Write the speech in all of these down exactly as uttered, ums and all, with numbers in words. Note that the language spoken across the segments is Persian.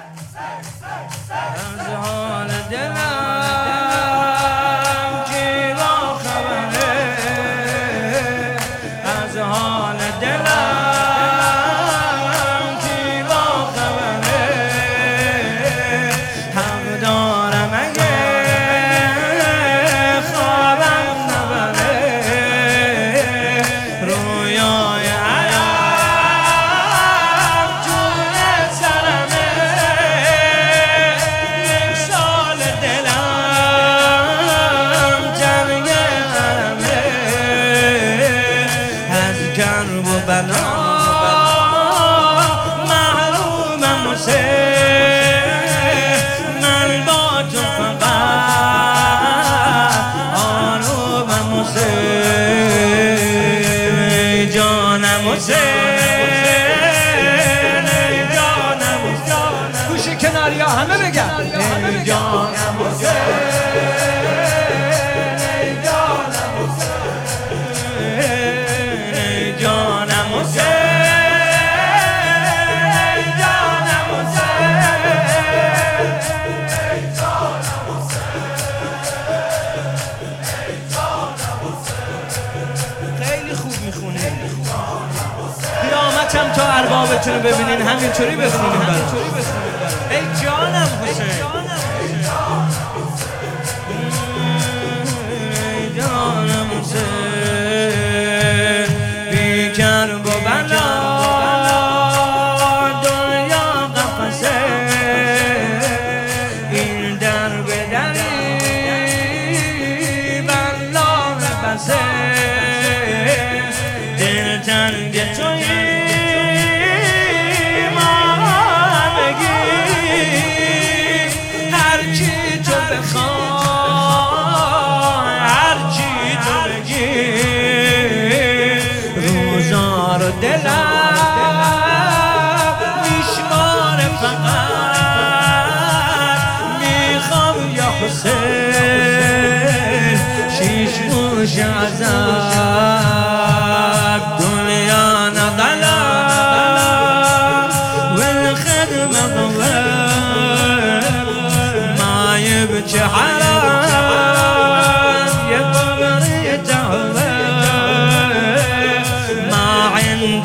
از حال دلم کی را خبره، از حال دلم کی را خبره، حق دارم اگه خوابم نبره، رویای عرب جون سرمه، یک سال دلم جنگ حرمه، از کرب و بلا محرومم حسین، من با تو فقط آرومم حسین، ای جانم حسین، ای جانم حسین، گوشی کناریا همه بگن ای جانم حسین، ای جانم حسین، ای جانم حسین، ای جانم حسین. خیلی خوب میخونه. قیامتم تا اربابتون رو ببینین همینطوری بخونین براتون. ای جانم حسین، ای جانم حسین، بی کرب و بلا دنیا قفسه، این در به دری بلا بسه، دل تنگ تویی دلم میشمار فقط میخوام یا حسین، شیش گوش عذاب دنیا نظلم والخدم ضواب ما يبكي حرام يقبر يتعوب عند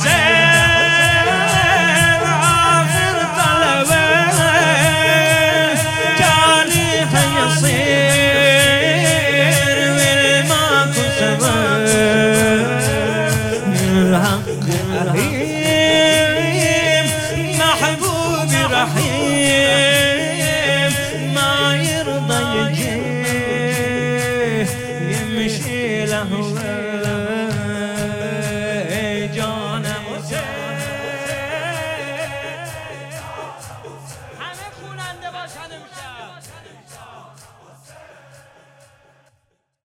حسين آخر طلبه، تاريخ يصير والماكو سبب، الحق رحيم محبوبي رحيم، ما يرضى يجيه يمشي لهوه. همه خواننده باشن امشب.